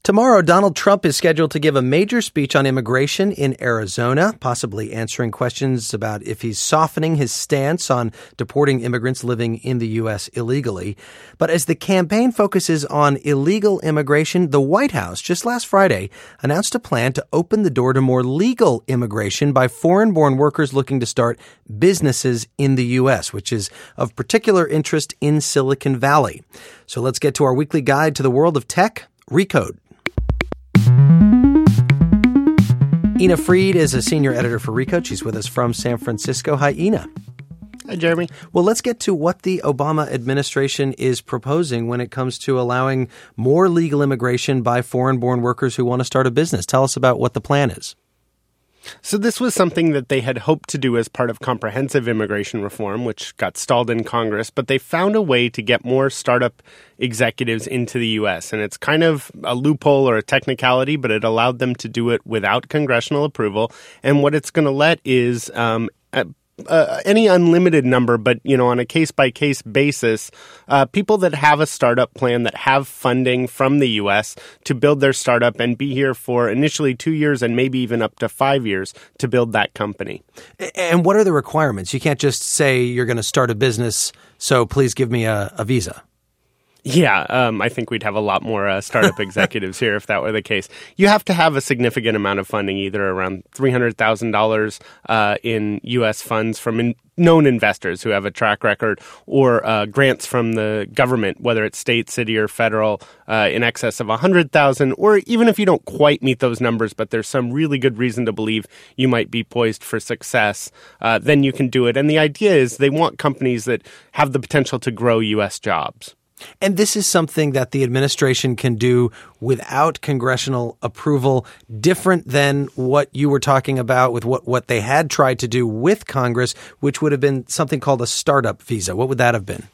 Tomorrow, Donald Trump is scheduled to give a major speech on immigration in Arizona, possibly answering questions about if he's softening his stance on deporting immigrants living in the U.S. illegally. But as the campaign focuses on illegal immigration, the White House just last Friday announced a plan to open the door to more legal immigration by foreign-born workers looking to start businesses in the U.S., which is of particular interest in Silicon Valley. So let's get to our weekly guide to the world of tech, Recode. Ina Fried is a senior editor for Recode. She's with us from San Francisco. Hi, Ina. Hi, Jeremy. Well, let's get to what the Obama administration is proposing when it comes to allowing more legal immigration by foreign-born workers who want to start a business. Tell us about what the plan is. So this was something that they had hoped to do as part of comprehensive immigration reform, which got stalled in Congress, but they found a way to get more startup executives into the U.S. And it's kind of a loophole or a technicality, but it allowed them to do it without congressional approval. And what it's going to let is any unlimited number, but, on a case-by-case basis, people that have a startup plan, that have funding from the U.S. to build their startup and be here for initially 2 years and maybe even up to 5 years to build that company. And what are the requirements? You can't just say you're going to start a business, so please give me a visa. Yeah, I think we'd have a lot more startup executives here if that were the case. You have to have a significant amount of funding, either around $300,000 in U.S. funds from known investors who have a track record, or grants from the government, whether it's state, city, or federal, in excess of $100,000, or even if you don't quite meet those numbers, but there's some really good reason to believe you might be poised for success, then you can do it. And the idea is they want companies that have the potential to grow U.S. jobs. And this is something that the administration can do without congressional approval, different than what you were talking about with what they had tried to do with Congress, which would have been something called a startup visa. What would that have been?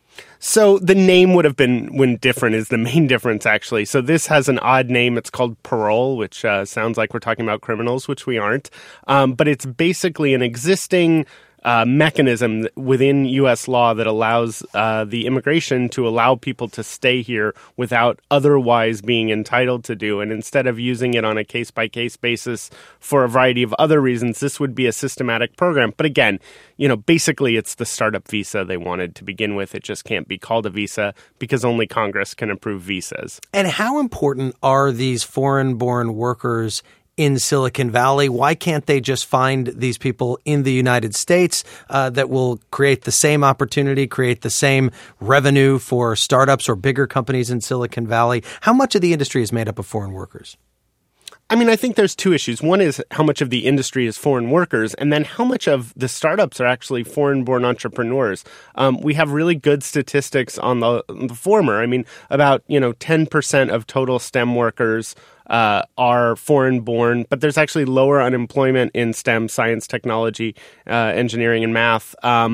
So the name would have been different is the main difference, actually. So this has an odd name. It's called parole, which sounds like we're talking about criminals, which we aren't. But it's basically an existing mechanism within U.S. law that allows the immigration to allow people to stay here without otherwise being entitled to do. And instead of using it on a case-by-case basis for a variety of other reasons, this would be a systematic program. But again, basically it's the startup visa they wanted to begin with. It just can't be called a visa because only Congress can approve visas. And how important are these foreign-born workers in Silicon Valley? Why can't they just find these people in the United States that will create the same opportunity, create the same revenue for startups or bigger companies in Silicon Valley? How much of the industry is made up of foreign workers? I mean, I think there's two issues. One is how much of the industry is foreign workers, and then how much of the startups are actually foreign-born entrepreneurs. We have really good statistics on the former. I mean, about 10% of total STEM workers are foreign-born, but there's actually lower unemployment in STEM, science, technology, engineering, and math.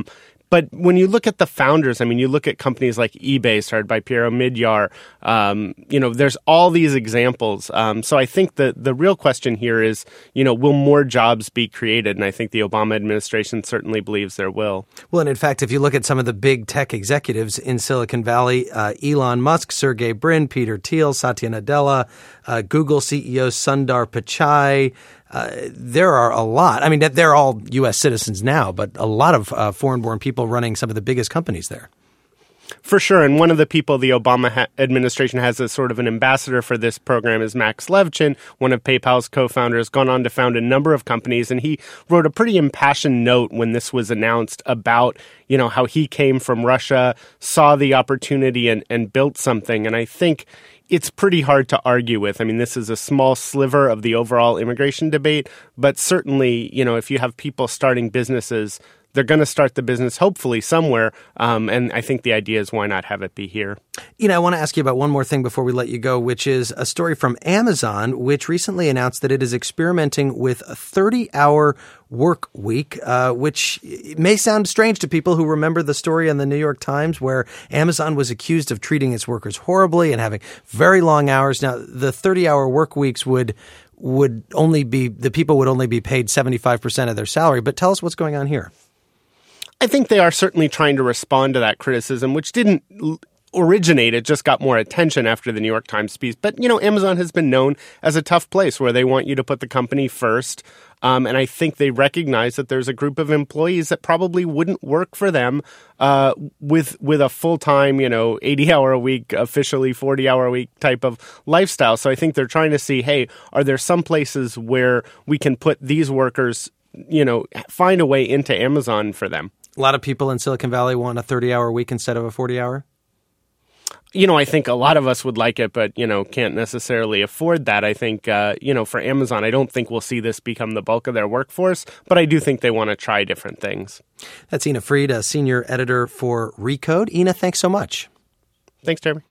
But when you look at the founders, I mean, you look at companies like eBay, started by Piero Midyar, there's all these examples. So I think the real question here is, will more jobs be created? And I think the Obama administration certainly believes there will. Well, and in fact, if you look at some of the big tech executives in Silicon Valley, Elon Musk, Sergey Brin, Peter Thiel, Satya Nadella, Google CEO Sundar Pichai, there are a lot. I mean, they're all U.S. citizens now, but a lot of foreign-born people running some of the biggest companies there. For sure. And one of the people the Obama administration has as sort of an ambassador for this program is Max Levchin, one of PayPal's co-founders, gone on to found a number of companies. And he wrote a pretty impassioned note when this was announced about, how he came from Russia, saw the opportunity and built something. And I think it's pretty hard to argue with. I mean, this is a small sliver of the overall immigration debate, but certainly, if you have people starting businesses, they're going to start the business hopefully somewhere, and I think the idea is why not have it be here. I want to ask you about one more thing before we let you go, which is a story from Amazon, which recently announced that it is experimenting with a 30-hour work week, which may sound strange to people who remember the story in the New York Times where Amazon was accused of treating its workers horribly and having very long hours. Now, the 30-hour work weeks would only be – the people would only be paid 75% of their salary. But tell us what's going on here. I think they are certainly trying to respond to that criticism, which didn't originate. It just got more attention after the New York Times piece. But, Amazon has been known as a tough place where they want you to put the company first. And I think they recognize that there's a group of employees that probably wouldn't work for them with a full-time, 80-hour-a-week, officially 40-hour-a-week type of lifestyle. So I think they're trying to see, hey, are there some places where we can put these workers, find a way into Amazon for them? A lot of people in Silicon Valley want a 30-hour week instead of a 40-hour? I think a lot of us would like it, but, can't necessarily afford that. I think, for Amazon, I don't think we'll see this become the bulk of their workforce, but I do think they want to try different things. That's Ina Fried, a senior editor for Recode. Ina, thanks so much. Thanks, Jeremy.